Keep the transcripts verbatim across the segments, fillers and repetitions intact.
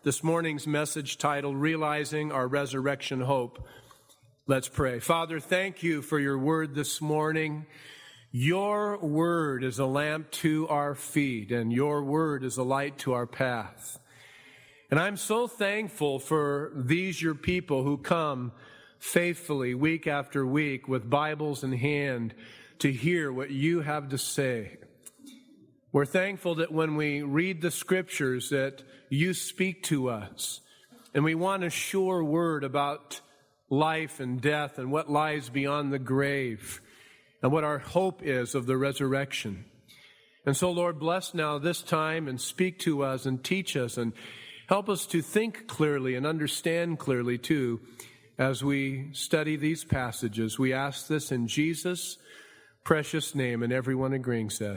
this morning's message titled, Realizing Our Resurrection Hope. Let's pray. Father, thank you for your word this morning. Your word is a lamp to our feet, and your word is a light to our path. And I'm so thankful for these, your people, who come faithfully week after week with Bibles in hand to hear what you have to say. We're thankful that when we read the scriptures that you speak to us, and we want a sure word about life and death and what lies beyond the grave and what our hope is of the resurrection. And so, Lord, bless now this time and speak to us and teach us and help us to think clearly and understand clearly too as we study these passages. We ask this in Jesus' precious name, and everyone agreeing said,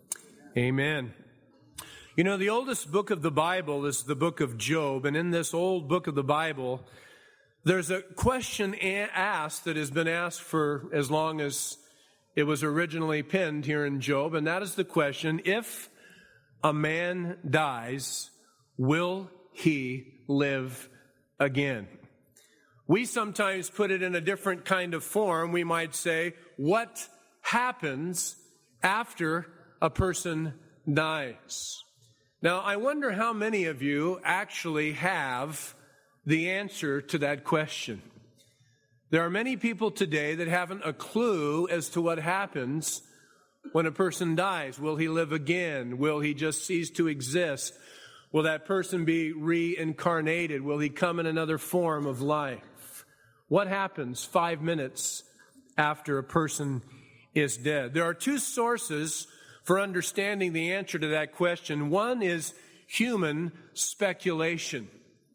Amen. You know, the oldest book of the Bible is the book of Job, and in this old book of the Bible, there's a question asked that has been asked for as long as it was originally penned here in Job, and that is the question, if a man dies, will he live again? We sometimes put it in a different kind of form. We might say, what happens after a person dies? Now, I wonder how many of you actually have the answer to that question. There are many people today that haven't a clue as to what happens when a person dies. Will he live again? Will he just cease to exist? Will that person be reincarnated? Will he come in another form of life? What happens five minutes after a person is dead? There are two sources for understanding the answer to that question. One is human speculation.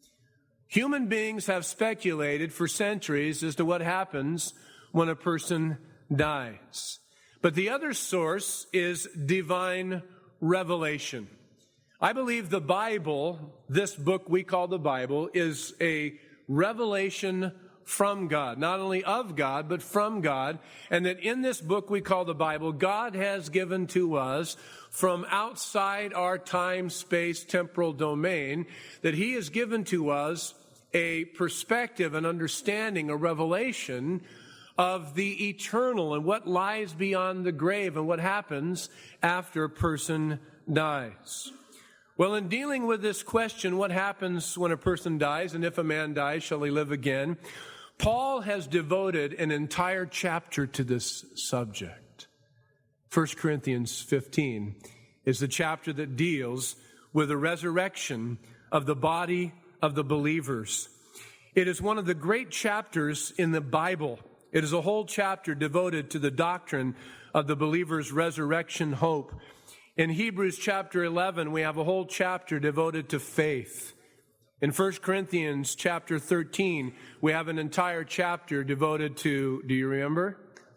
Human beings have speculated for centuries as to what happens when a person dies. But the other source is divine revelation. I believe the Bible, this book we call the Bible, is a revelation from God, not only of God, but from God, and that in this book we call the Bible, God has given to us from outside our time, space, temporal domain, that he has given to us a perspective, an understanding, a revelation of the eternal and what lies beyond the grave and what happens after a person dies. Well, in dealing with this question, what happens when a person dies, and if a man dies, shall he live again? Paul has devoted an entire chapter to this subject. First Corinthians fifteen is the chapter that deals with the resurrection of the body of the believers. It is one of the great chapters in the Bible. It is a whole chapter devoted to the doctrine of the believer's resurrection hope. In Hebrews chapter eleven, we have a whole chapter devoted to faith. In First Corinthians chapter thirteen, we have an entire chapter devoted to, do you remember?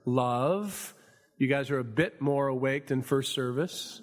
Love. You guys are a bit more awake than first service.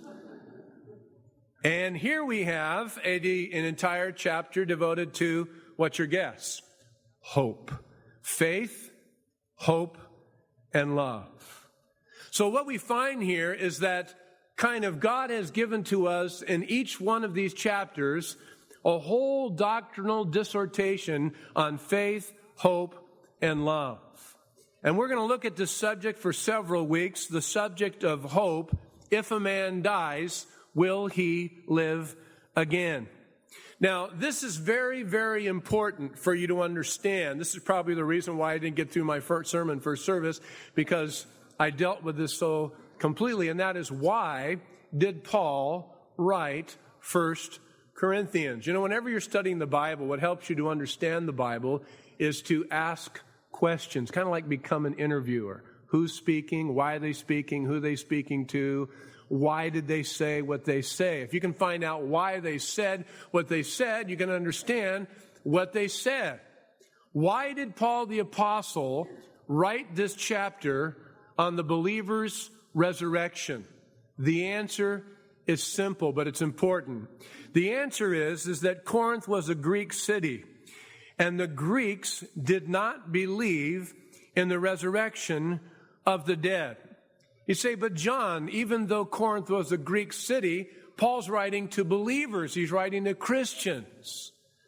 And here we have a, an entire chapter devoted to, what's your guess? Hope. Faith, hope, and love. So what we find here is that kind of God has given to us in each one of these chapters a whole doctrinal dissertation on faith, hope, and love. And we're going to look at this subject for several weeks, the subject of hope. If a man dies, will he live again? Now, this is very, very important for you to understand. This is probably the reason why I didn't get through my first sermon, first service, because I dealt with this so completely, and that is why did Paul write First Corinthians? You know, whenever you're studying the Bible, what helps you to understand the Bible is to ask questions, kind of like become an interviewer. Who's speaking? Why are they speaking? Who are they speaking to? Why did they say what they say? If you can find out why they said what they said, you can understand what they said. Why did Paul the Apostle write this chapter on the believer's resurrection? The answer is simple, but it's important. The answer is, is that Corinth was a Greek city, and the Greeks did not believe in the resurrection of the dead. You say, but John, even though Corinth was a Greek city, Paul's writing to believers. He's writing to Christians.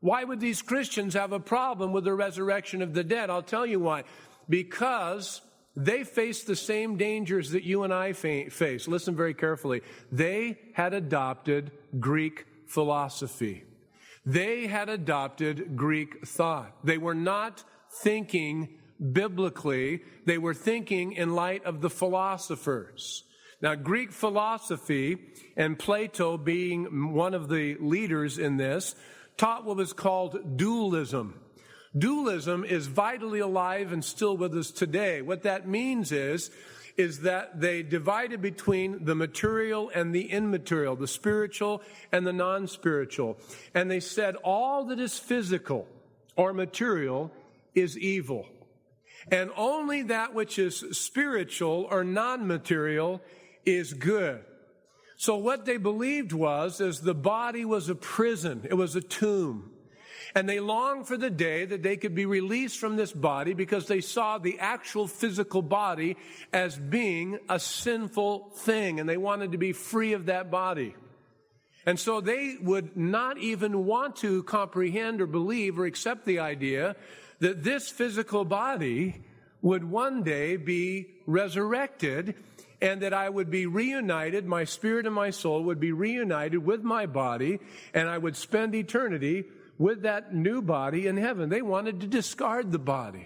Why would these Christians have a problem with the resurrection of the dead? I'll tell you why. Because they faced the same dangers that you and I fa- face. Listen very carefully. They had adopted Greek philosophy. They had adopted Greek thought. They were not thinking biblically. They were thinking in light of the philosophers. Now, Greek philosophy, and Plato being one of the leaders in this, taught what was called dualism. Dualism is vitally alive and still with us today. What that means is, is that they divided between the material and the immaterial, the spiritual and the non-spiritual. And they said all that is physical or material is evil. And only that which is spiritual or non-material is good. So what they believed was, is the body was a prison. It was a tomb. And they longed for the day that they could be released from this body because they saw the actual physical body as being a sinful thing. And they wanted to be free of that body. And so they would not even want to comprehend or believe or accept the idea that this physical body would one day be resurrected, and that I would be reunited, my spirit and my soul would be reunited with my body, and I would spend eternity with that new body in heaven. They wanted to discard the body.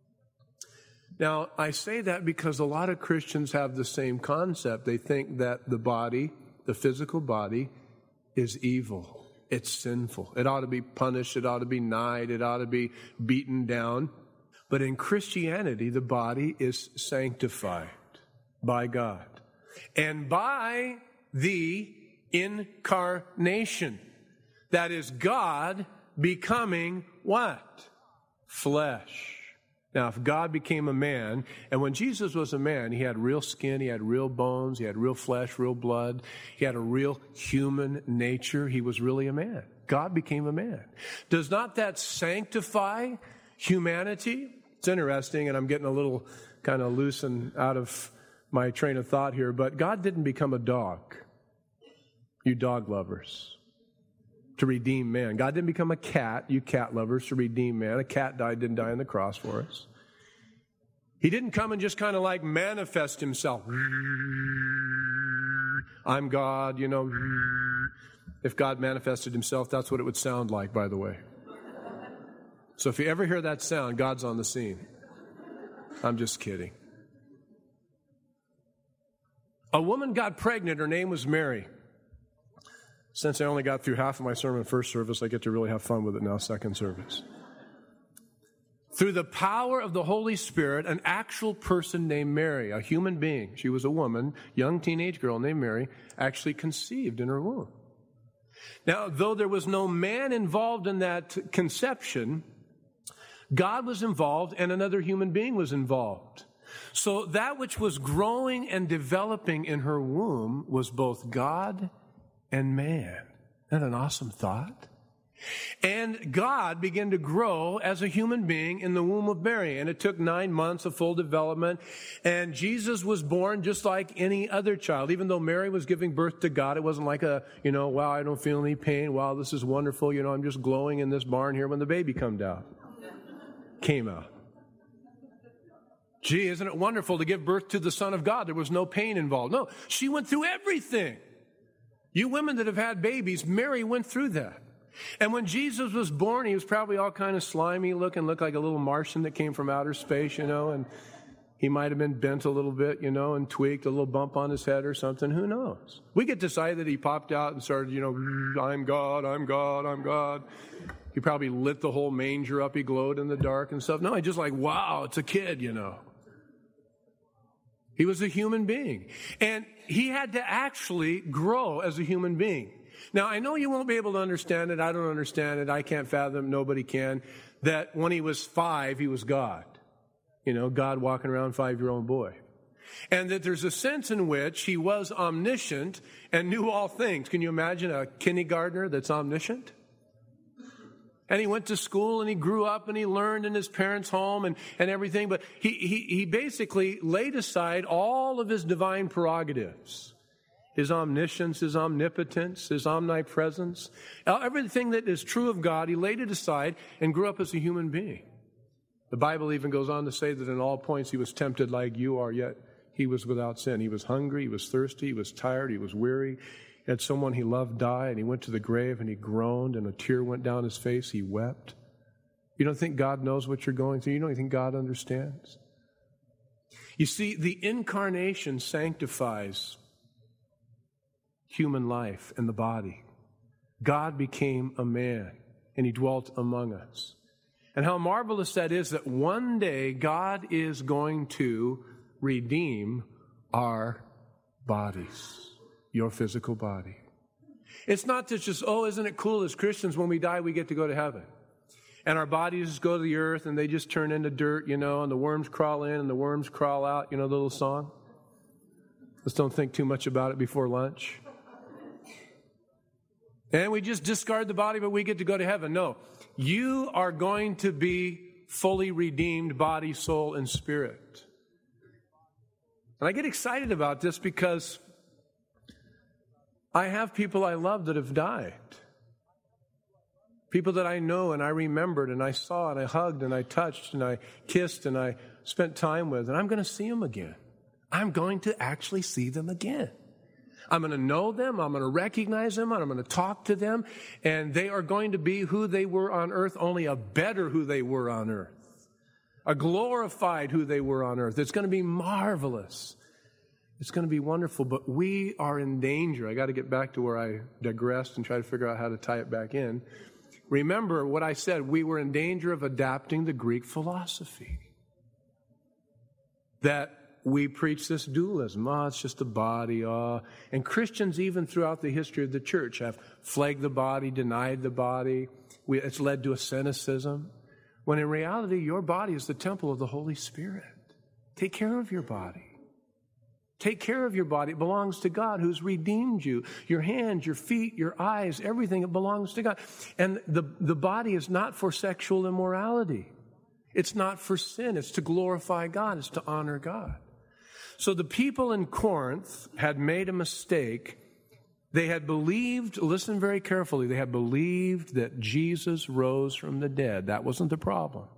Now, I say that because a lot of Christians have the same concept. They think that the body, the physical body, is evil. It's sinful. It ought to be punished. It ought to be knighted. It ought to be beaten down. But in Christianity, the body is sanctified by God and by the incarnation. That is God becoming what? Flesh. Now, if God became a man, and when Jesus was a man, he had real skin, he had real bones, he had real flesh, real blood, he had a real human nature, he was really a man. God became a man. Does not that sanctify humanity? It's interesting, and I'm getting a little kind of loose and out of my train of thought here, but God didn't become a dog, you dog lovers, to redeem man. God didn't become a cat, you cat lovers, to redeem man. A cat died, didn't die on the cross for us. He didn't come and just kind of like manifest himself. I'm God, you know. If God manifested himself, that's what it would sound like, by the way. So if you ever hear that sound, God's on the scene. I'm just kidding. A woman got pregnant. Her name was Mary. Since I only got through half of my sermon first service, I get to really have fun with it now, second service. Through the power of the Holy Spirit, an actual person named Mary, a human being, she was a woman, young teenage girl named Mary, actually conceived in her womb. Now, though there was no man involved in that conception, God was involved and another human being was involved. So that which was growing and developing in her womb was both God and man. Isn't that an awesome thought? And God began to grow as a human being in the womb of Mary. And it took nine months of full development. And Jesus was born just like any other child. Even though Mary was giving birth to God, it wasn't like a, you know, wow, I don't feel any pain. Wow, this is wonderful. You know, I'm just glowing in this barn here when the baby comes out. Came out. Gee, isn't it wonderful to give birth to the Son of God? There was no pain involved. No, she went through everything. You women that have had babies, Mary went through that. And when Jesus was born, he was probably all kind of slimy looking, looked like a little Martian that came from outer space, you know, and he might have been bent a little bit, you know, and tweaked, a little bump on his head or something. Who knows? We get to say that he popped out and started, you know, I'm God, I'm God, I'm God. He probably lit the whole manger up. He glowed in the dark and stuff. No, I just like, wow, it's a kid, you know. He was a human being. And he had to actually grow as a human being. Now, I know you won't be able to understand it. I don't understand it. I can't fathom. Nobody can. That when he was five, he was God. You know, God walking around, five-year-old boy. And that there's a sense in which he was omniscient and knew all things. Can you imagine a kindergartner that's omniscient? And he went to school and he grew up and he learned in his parents' home and, and everything. But he, he, he basically laid aside all of his divine prerogatives. His omniscience, His omnipotence, His omnipresence. Everything that is true of God, He laid it aside and grew up as a human being. The Bible even goes on to say that in all points He was tempted like you are, yet He was without sin. He was hungry, He was thirsty, He was tired, He was weary. He had someone He loved die, and He went to the grave and He groaned, and a tear went down His face. He wept. You don't think God knows what you're going through? You don't think God understands? You see, the incarnation sanctifies human life and the body. God became a man, and He dwelt among us. And how marvelous that is, that one day God is going to redeem our bodies, your physical body. It's not just, oh, isn't it cool as Christians when we die we get to go to heaven? And our bodies go to the earth and they just turn into dirt, you know, and the worms crawl in and the worms crawl out, you know the little song? Let's don't think too much about it before lunch. And we just discard the body, but we get to go to heaven. No, you are going to be fully redeemed, body, soul, and spirit. And I get excited about this because I have people I love that have died. People that I know and I remembered and I saw and I hugged and I touched and I kissed and I spent time with. And I'm going to see them again. I'm going to actually see them again. I'm going to know them, I'm going to recognize them, and I'm going to talk to them, and they are going to be who they were on earth, only a better who they were on earth, a glorified who they were on earth. It's going to be marvelous. It's going to be wonderful, but we are in danger. I got to get back to where I digressed and try to figure out how to tie it back in. Remember what I said, we were in danger of adapting the Greek philosophy. That we preach this dualism. Oh, it's just a body. Oh. And Christians, even throughout the history of the church, have flagged the body, denied the body. We, it's led to asceticism. When in reality, your body is the temple of the Holy Spirit. Take care of your body. Take care of your body. It belongs to God who's redeemed you. Your hands, your feet, your eyes, everything, it belongs to God. And the, the body is not for sexual immorality. It's not for sin. It's to glorify God. It's to honor God. So the people in Corinth had made a mistake. They had believed, listen very carefully, they had believed that Jesus rose from the dead. That wasn't the problem.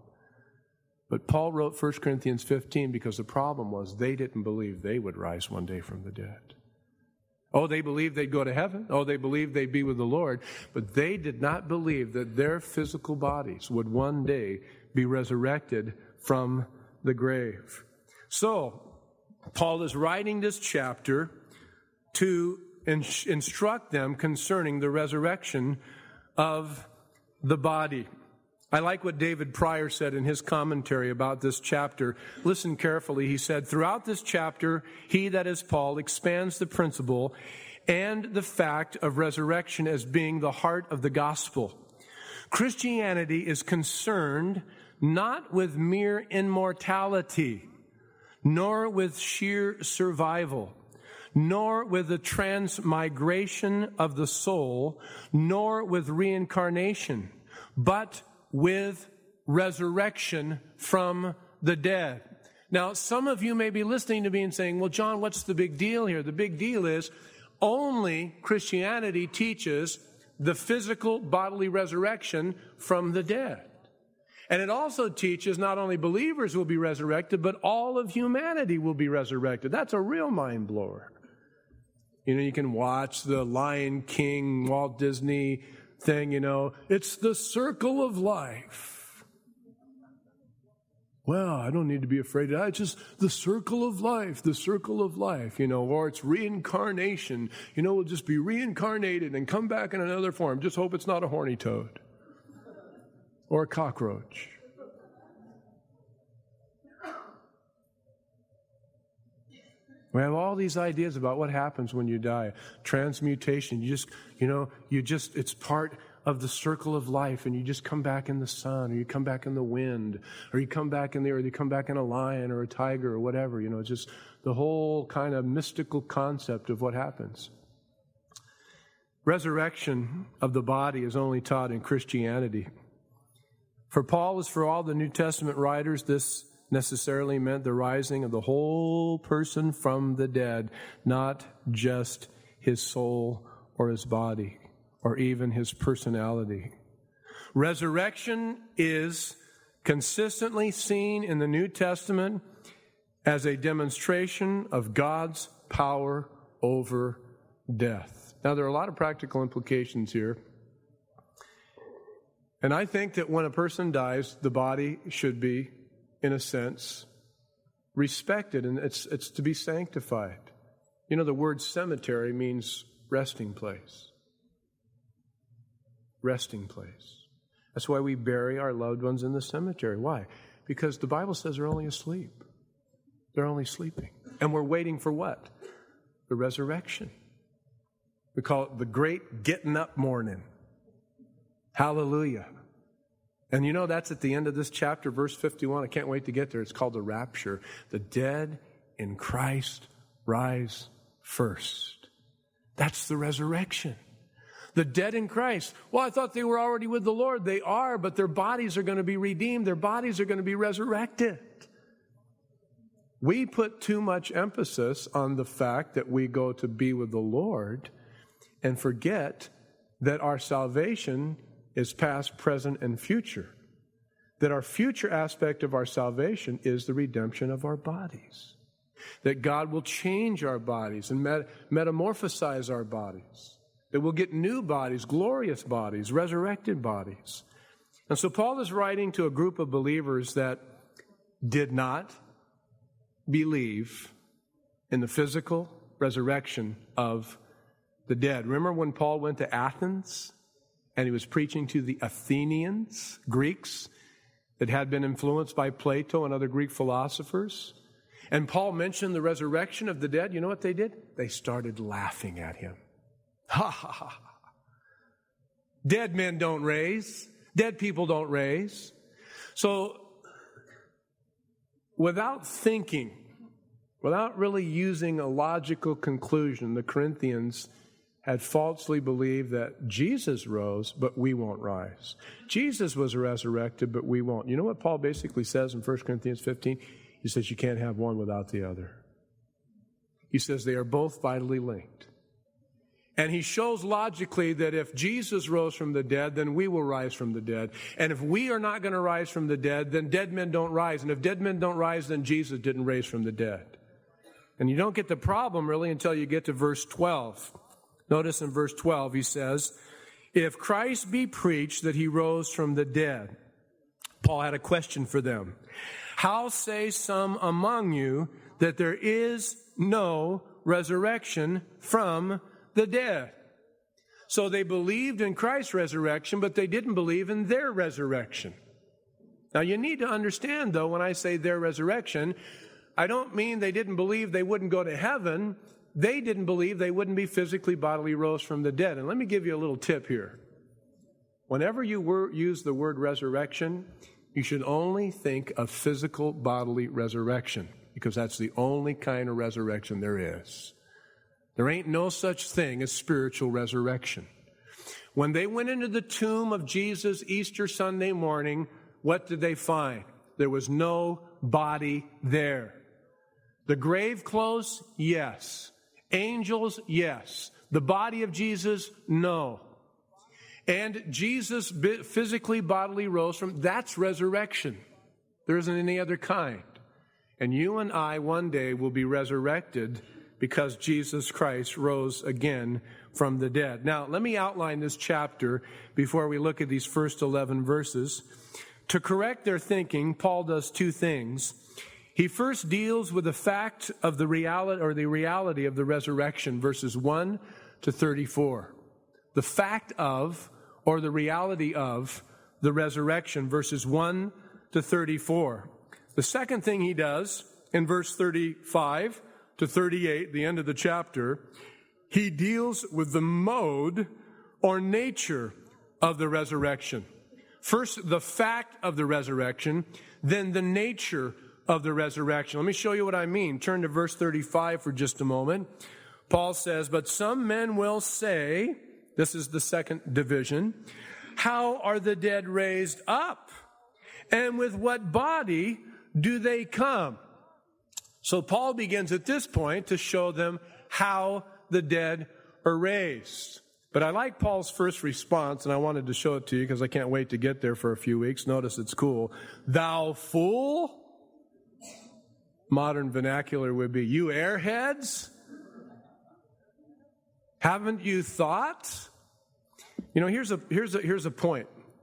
But Paul wrote First Corinthians fifteen because the problem was they didn't believe they would rise one day from the dead. Oh, they believed they'd go to heaven. Oh, they believed they'd be with the Lord. But they did not believe that their physical bodies would one day be resurrected from the grave. So, Paul is writing this chapter to in- instruct them concerning the resurrection of the body. I like what David Pryor said in his commentary about this chapter. Listen carefully. He said, throughout this chapter, he, that is Paul, expands the principle and the fact of resurrection as being the heart of the gospel. Christianity is concerned not with mere immortality, nor with sheer survival, nor with the transmigration of the soul, nor with reincarnation, but with resurrection from the dead. Now, some of you may be listening to me and saying, well, John, what's the big deal here? The big deal is only Christianity teaches the physical bodily resurrection from the dead. And it also teaches not only believers will be resurrected, but all of humanity will be resurrected. That's a real mind blower. You know, you can watch the Lion King, Walt Disney thing, you know, it's the circle of life. Well, I don't need to be afraid of that. It's just the circle of life, the circle of life, you know, or it's reincarnation. You know, we'll just be reincarnated and come back in another form. Just hope it's not a horny toad or a cockroach. We have all these ideas about what happens when you die. Transmutation. You just, you know, you just, it's part of the circle of life, and you just come back in the sun, or you come back in the wind, or you come back in the earth, you come back in a lion or a tiger or whatever. You know, it's just the whole kind of mystical concept of what happens. Resurrection of the body is only taught in Christianity. For Paul, as for all the New Testament writers, this necessarily meant the rising of the whole person from the dead, not just his soul or his body or even his personality. Resurrection is consistently seen in the New Testament as a demonstration of God's power over death. Now, there are a lot of practical implications here. And I think that when a person dies, the body should be, in a sense, respected, and it's it's to be sanctified. You know, the word cemetery means resting place. Resting place. That's why we bury our loved ones in the cemetery. Why? Because the Bible says they're only asleep. They're only sleeping. And we're waiting for what? The resurrection. We call it the great getting up morning. Hallelujah. And you know, that's at the end of this chapter, verse fifty-one. I can't wait to get there. It's called the rapture. The dead in Christ rise first. That's the resurrection. The dead in Christ. Well, I thought they were already with the Lord. They are, but their bodies are going to be redeemed. Their bodies are going to be resurrected. We put too much emphasis on the fact that we go to be with the Lord and forget that our salvation is past, present, and future. That our future aspect of our salvation is the redemption of our bodies. That God will change our bodies and met- metamorphosize our bodies. That we'll get new bodies, glorious bodies, resurrected bodies. And so Paul is writing to a group of believers that did not believe in the physical resurrection of the dead. Remember when Paul went to Athens and he was preaching to the Athenians, Greeks, that had been influenced by Plato and other Greek philosophers? And Paul mentioned the resurrection of the dead. You know what they did? They started laughing at him. Ha ha ha. Dead men don't raise. Dead people don't raise. So, without thinking, without really using a logical conclusion, the Corinthians had falsely believed that Jesus rose, but we won't rise. Jesus was resurrected, but we won't. You know what Paul basically says in First Corinthians fifteen? He says you can't have one without the other. He says they are both vitally linked. And he shows logically that if Jesus rose from the dead, then we will rise from the dead. And if we are not going to rise from the dead, then dead men don't rise. And if dead men don't rise, then Jesus didn't raise from the dead. And you don't get the problem really until you get to verse twelve. Notice in verse twelve he says, if Christ be preached that he rose from the dead, Paul had a question for them. How say some among you that there is no resurrection from the dead? So they believed in Christ's resurrection, but they didn't believe in their resurrection. Now you need to understand, though, when I say their resurrection, I don't mean they didn't believe they wouldn't go to heaven. They didn't believe they wouldn't be physically, bodily rose from the dead. And let me give you a little tip here. Whenever you wor- use the word resurrection, you should only think of physical, bodily resurrection, because that's the only kind of resurrection there is. There ain't no such thing as spiritual resurrection. When they went into the tomb of Jesus Easter Sunday morning, what did they find? There was no body there. The grave clothes, yes. Angels, yes. The body of Jesus, no. And Jesus physically, bodily rose from, that's resurrection. There isn't any other kind. And you and I one day will be resurrected because Jesus Christ rose again from the dead. Now, let me outline this chapter before we look at these first eleven verses. To correct their thinking, Paul does two things. He first deals with the fact of the reality, or the reality of the resurrection, verses one to thirty-four. The fact of, or the reality of, the resurrection, verses one to thirty-four. The second thing he does, in verse thirty-five to thirty-eight, the end of the chapter, he deals with the mode or nature of the resurrection. First, the fact of the resurrection, then the nature of the resurrection. Let me show you what I mean. Turn to verse thirty-five for just a moment. Paul says, but some men will say, this is the second division, how are the dead raised up? And with what body do they come? So Paul begins at this point to show them how the dead are raised. But I like Paul's first response, and I wanted to show it to you because I can't wait to get there for a few weeks. Notice it's cool. Thou fool. Modern vernacular would be, you airheads. Haven't you thought? You know, here's a, here's a, here's a point.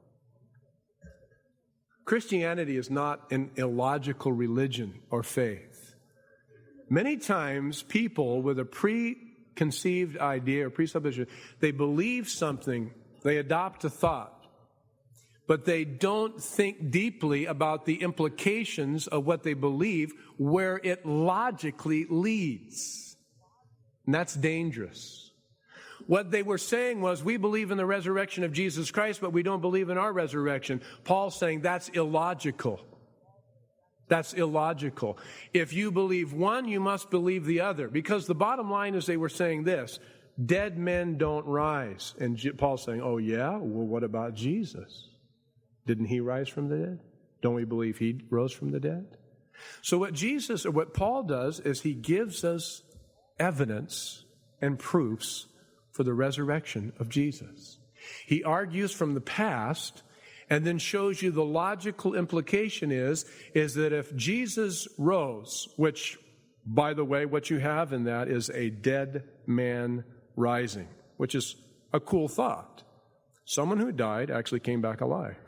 Christianity is not an illogical religion or faith. Many times people with a preconceived idea or presupposition, they believe something, they adopt a thought, but they don't think deeply about the implications of what they believe, where it logically leads. And that's dangerous. What they were saying was, we believe in the resurrection of Jesus Christ, but we don't believe in our resurrection. Paul's saying that's illogical. That's illogical. If you believe one, you must believe the other. Because the bottom line is they were saying this, dead men don't rise. And Paul's saying, oh yeah? Well, what about Jesus? Didn't he rise from the dead? Don't we believe he rose from the dead? So what Jesus, or what Paul does, is he gives us evidence and proofs for the resurrection of Jesus. He argues from the past and then shows you the logical implication is, is that if Jesus rose, which, by the way, what you have in that is a dead man rising, which is a cool thought. Someone who died actually came back alive.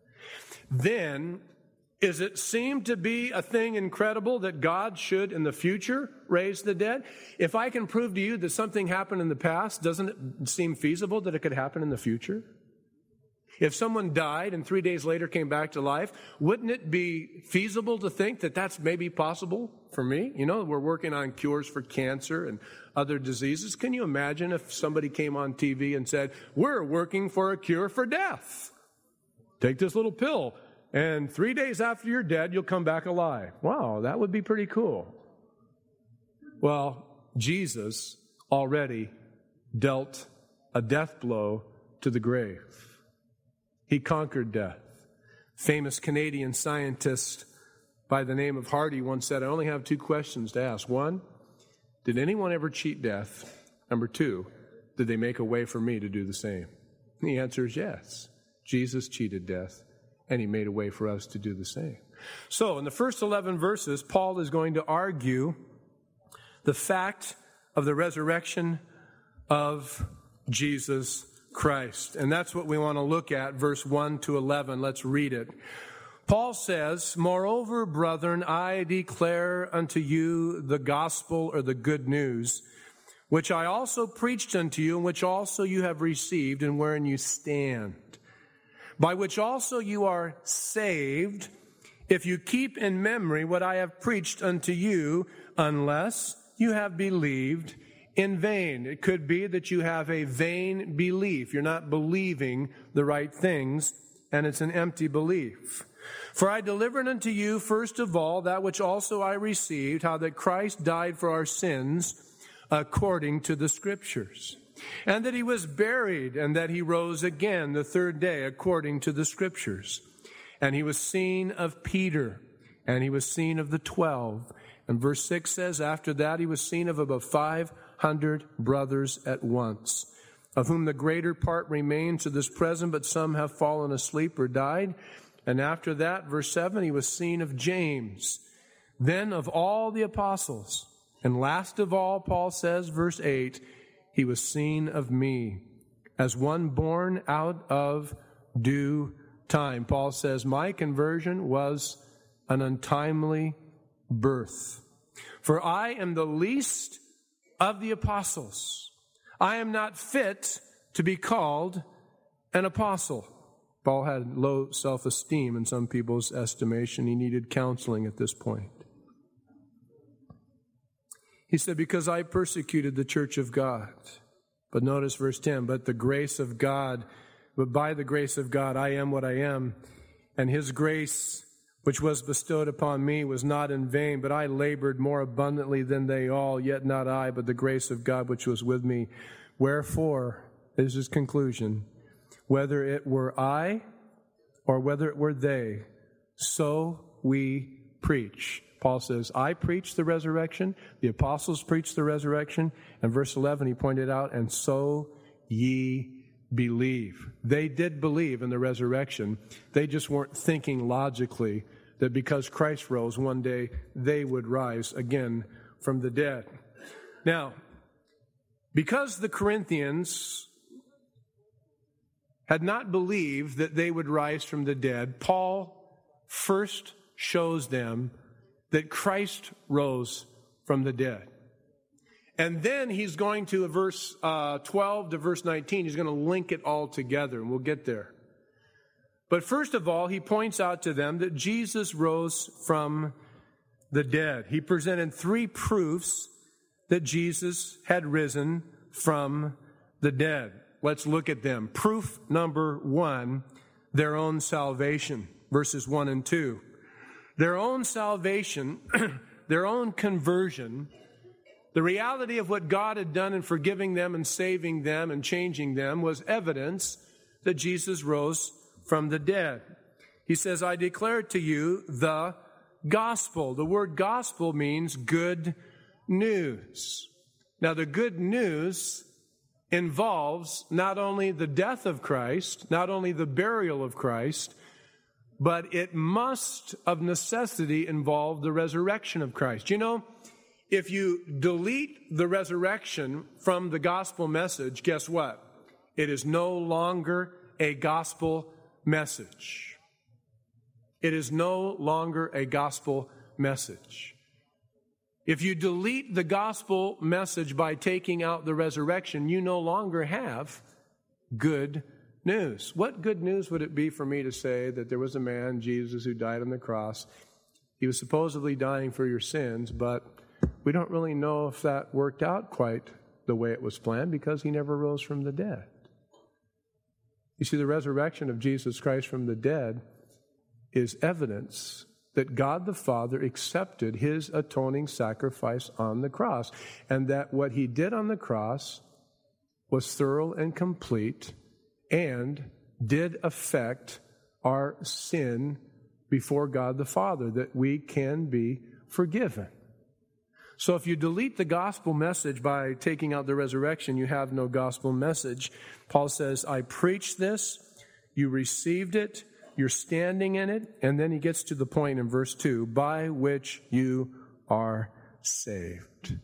Then, is it seem to be a thing incredible that God should in the future raise the dead? If I can prove to you that something happened in the past, doesn't it seem feasible that it could happen in the future? If someone died and three days later came back to life, wouldn't it be feasible to think that that's maybe possible for me? You know, we're working on cures for cancer and other diseases. Can you imagine if somebody came on T V and said, we're working for a cure for death? Take this little pill, and three days after you're dead, you'll come back alive. Wow, that would be pretty cool. Well, Jesus already dealt a death blow to the grave. He conquered death. Famous Canadian scientist by the name of Hardy once said, I only have two questions to ask. One, did anyone ever cheat death? Number two, did they make a way for me to do the same? And the answer is yes. Jesus cheated death, and he made a way for us to do the same. So in the first eleven verses, Paul is going to argue the fact of the resurrection of Jesus Christ. And that's what we want to look at, verse one to eleven. Let's read it. Paul says, Moreover, brethren, I declare unto you the gospel, or the good news, which I also preached unto you, and which also you have received, and wherein you stand, by which also you are saved, if you keep in memory what I have preached unto you, unless you have believed in vain. It could be that you have a vain belief. You're not believing the right things, and it's an empty belief. For I delivered unto you, first of all, that which also I received, how that Christ died for our sins according to the Scriptures, and that he was buried, and that he rose again the third day according to the Scriptures. And he was seen of Peter, and he was seen of the twelve. And verse six says, after that he was seen of about five hundred brothers at once, of whom the greater part remain to this present, but some have fallen asleep or died. And after that, verse seven, he was seen of James, then of all the apostles. And last of all, Paul says, verse eight, he was seen of me, as one born out of due time. Paul says, my conversion was an untimely birth. For I am the least of the apostles. I am not fit to be called an apostle. Paul had low self-esteem in some people's estimation. He needed counseling at this point. He said, because I persecuted the church of God. But notice verse ten, but the grace of God, but by the grace of God I am what I am, and his grace which was bestowed upon me was not in vain, but I labored more abundantly than they all, yet not I, but the grace of God which was with me. Wherefore, this is his conclusion, whether it were I or whether it were they, so we preach. Paul says, I preach the resurrection. The apostles preach the resurrection. And verse eleven, he pointed out, and so ye believe. They did believe in the resurrection. They just weren't thinking logically that because Christ rose, one day they would rise again from the dead. Now, because the Corinthians had not believed that they would rise from the dead, Paul first shows them that Christ rose from the dead. And then he's going to verse uh, twelve to verse nineteen. He's going to link it all together, and we'll get there. But first of all, he points out to them that Jesus rose from the dead. He presented three proofs that Jesus had risen from the dead. Let's look at them. Proof number one, their own salvation, verses one and two. Their own salvation, their own conversion, the reality of what God had done in forgiving them and saving them and changing them was evidence that Jesus rose from the dead. He says, I declare to you the gospel. The word gospel means good news. Now, the good news involves not only the death of Christ, not only the burial of Christ, but it must, of necessity, involve the resurrection of Christ. You know, if you delete the resurrection from the gospel message, guess what? It is no longer a gospel message. It is no longer a gospel message. If you delete the gospel message by taking out the resurrection, you no longer have good news. What good news would it be for me to say that there was a man, Jesus, who died on the cross? He was supposedly dying for your sins, but we don't really know if that worked out quite the way it was planned because he never rose from the dead. You see, the resurrection of Jesus Christ from the dead is evidence that God the Father accepted his atoning sacrifice on the cross, and that what he did on the cross was thorough and complete and did affect our sin before God the Father, that we can be forgiven. So if you delete the gospel message by taking out the resurrection, you have no gospel message. Paul says, I preach this, you received it, you're standing in it, and then he gets to the point in verse two, by which you are saved.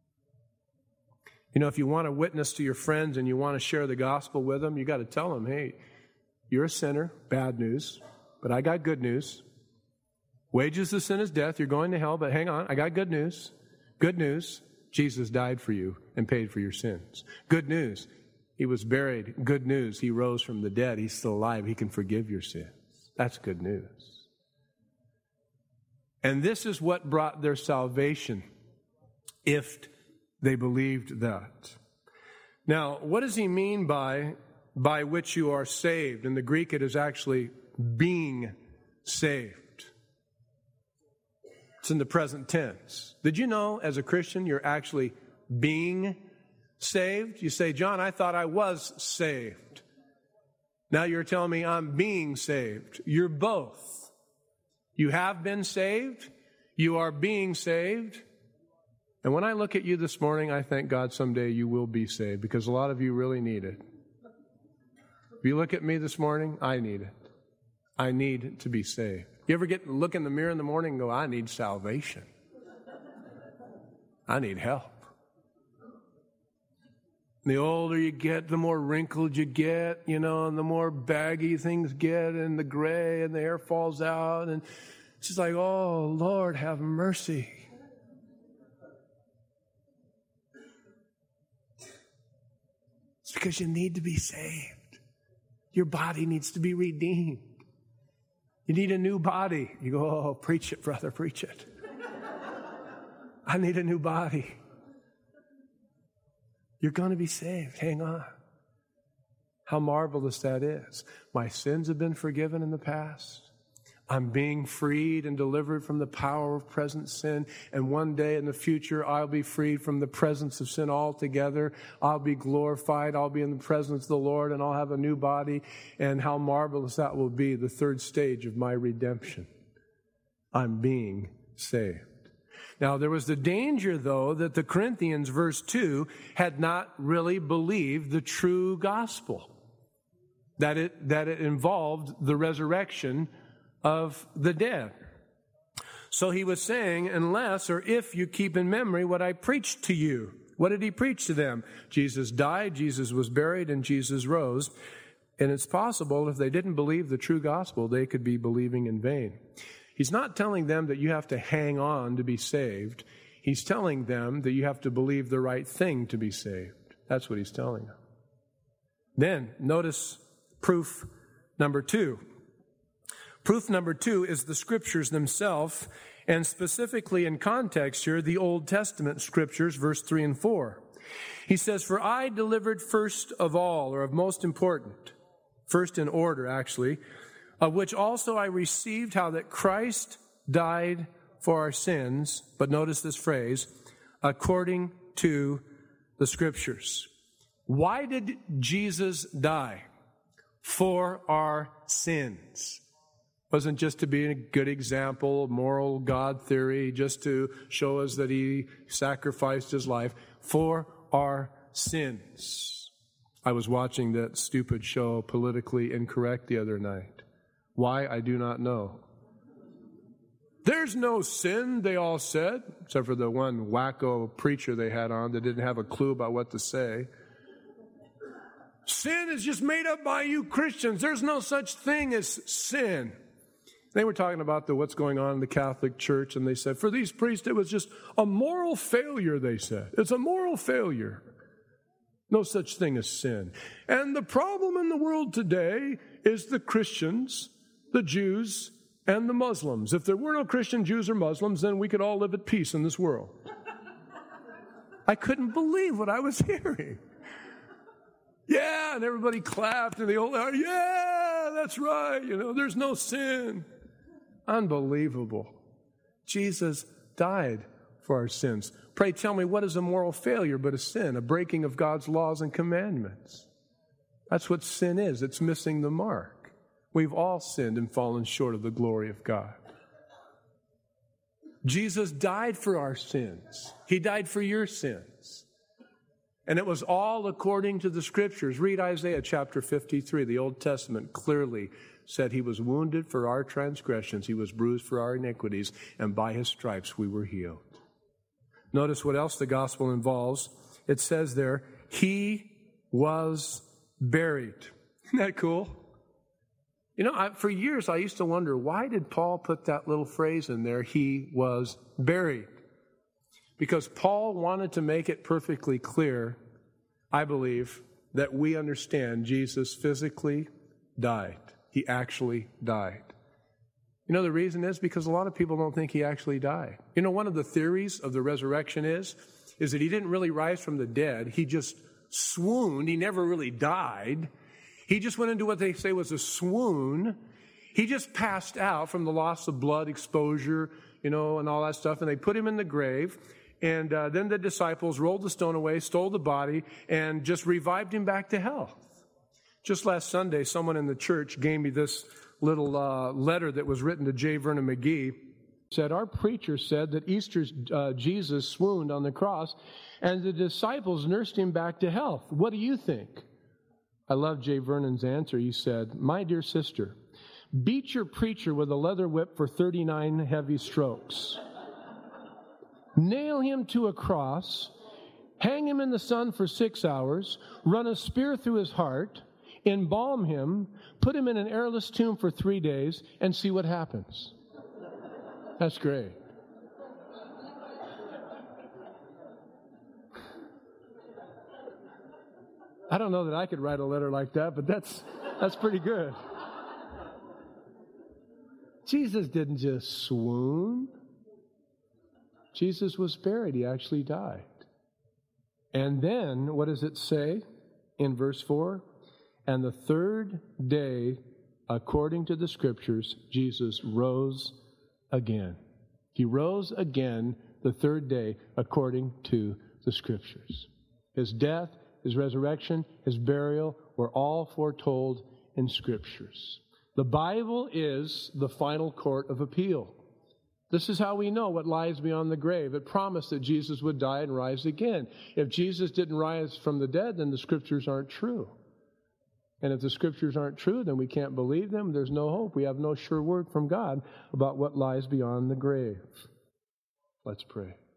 You know, if you want to witness to your friends and you want to share the gospel with them, you got to tell them, hey, you're a sinner, bad news, but I got good news. Wages of sin is death, you're going to hell, but hang on, I got good news. Good news, Jesus died for you and paid for your sins. Good news, he was buried. Good news, he rose from the dead. He's still alive. He can forgive your sins. That's good news. And this is what brought their salvation, if they believed that. Now, what does he mean by, by which you are saved? In the Greek, it is actually being saved. It's in the present tense. Did you know, as a Christian, you're actually being saved? You say, John, I thought I was saved. Now you're telling me I'm being saved. You're both. You have been saved. You are being saved. And when I look at you this morning, I thank God someday you will be saved, because a lot of you really need it. If you look at me this morning, I need it. I need to be saved. You ever get look in the mirror in the morning and go, I need salvation. I need help. The older you get, the more wrinkled you get, you know, and the more baggy things get, and the gray, and the hair falls out, and it's just like, oh, Lord, have mercy. It's because you need to be saved. Your body needs to be redeemed. You need a new body. You go, oh, preach it, brother, preach it. I need a new body. You're going to be saved. Hang on. How marvelous that is. My sins have been forgiven in the past. I'm being freed and delivered from the power of present sin. And one day in the future, I'll be freed from the presence of sin altogether. I'll be glorified. I'll be in the presence of the Lord, and I'll have a new body. And how marvelous that will be, the third stage of my redemption. I'm being saved. Now, there was the danger, though, that the Corinthians, verse two, had not really believed the true gospel, that it, that it involved the resurrection of the dead. So he was saying, unless or if you keep in memory what I preached to you. What did he preach to them? Jesus died, Jesus was buried, and Jesus rose. And it's possible if they didn't believe the true gospel, they could be believing in vain. He's not telling them that you have to hang on to be saved. He's telling them that you have to believe the right thing to be saved. That's what he's telling them. Then, notice proof number two. Proof number two is the scriptures themselves, and specifically in context here, the Old Testament scriptures, verse three and four. He says, "For I delivered first of all," or of most important, first in order actually, "of which also I received how that Christ died for our sins," but notice this phrase, "according to the Scriptures." Why did Jesus die? For our sins. It wasn't just to be a good example, moral God theory, just to show us that he sacrificed his life. For our sins. I was watching that stupid show, Politically Incorrect, the other night. Why, I do not know. There's no sin, they all said, except for the one wacko preacher they had on that didn't have a clue about what to say. Sin is just made up by you Christians. There's no such thing as sin. They were talking about the, what's going on in the Catholic Church, and they said, for these priests, it was just a moral failure, they said. It's a moral failure. No such thing as sin. And the problem in the world today is the Christians, the Jews, and the Muslims. If there were no Christian Jews or Muslims, then we could all live at peace in this world. I couldn't believe what I was hearing. Yeah, and everybody clapped, and they all, yeah, that's right. You know, there's no sin. Unbelievable. Jesus died for our sins. Pray tell me, what is a moral failure but a sin, a breaking of God's laws and commandments? That's what sin is. It's missing the mark. We've all sinned and fallen short of the glory of God. Jesus died for our sins. He died for your sins. And it was all according to the Scriptures. Read Isaiah chapter fifty-three. The Old Testament clearly said he was wounded for our transgressions. He was bruised for our iniquities. And by his stripes we were healed. Notice what else the gospel involves. It says there, he was buried. Isn't that cool? You know, I, for years I used to wonder, why did Paul put that little phrase in there, he was buried? Because Paul wanted to make it perfectly clear, I believe, that we understand Jesus physically died. He actually died. You know, the reason is because a lot of people don't think he actually died. You know, one of the theories of the resurrection is, is that he didn't really rise from the dead. He just swooned. He never really died. He just went into what they say was a swoon. He just passed out from the loss of blood exposure, you know, and all that stuff. And they put him in the grave. And uh, then the disciples rolled the stone away, stole the body, and just revived him back to health. Just last Sunday, someone in the church gave me this little uh, letter that was written to J. Vernon McGee. Said, our preacher said that Easter's uh, Jesus swooned on the cross, and the disciples nursed him back to health. What do you think? I love J. Vernon's answer. He said, my dear sister, beat your preacher with a leather whip for thirty-nine heavy strokes. Nail him to a cross, hang him in the sun for six hours, run a spear through his heart, embalm him, put him in an airless tomb for three days, and see what happens. That's great. I don't know that I could write a letter like that, but that's that's pretty good. Jesus didn't just swoon. Jesus was buried. He actually died. And then, what does it say in verse four? And the third day, according to the Scriptures, Jesus rose again. He rose again the third day, according to the Scriptures. His death, his resurrection, his burial were all foretold in Scriptures. The Bible is the final court of appeal. This is how we know what lies beyond the grave. It promised that Jesus would die and rise again. If Jesus didn't rise from the dead, then the Scriptures aren't true. And if the Scriptures aren't true, then we can't believe them. There's no hope. We have no sure word from God about what lies beyond the grave. Let's pray.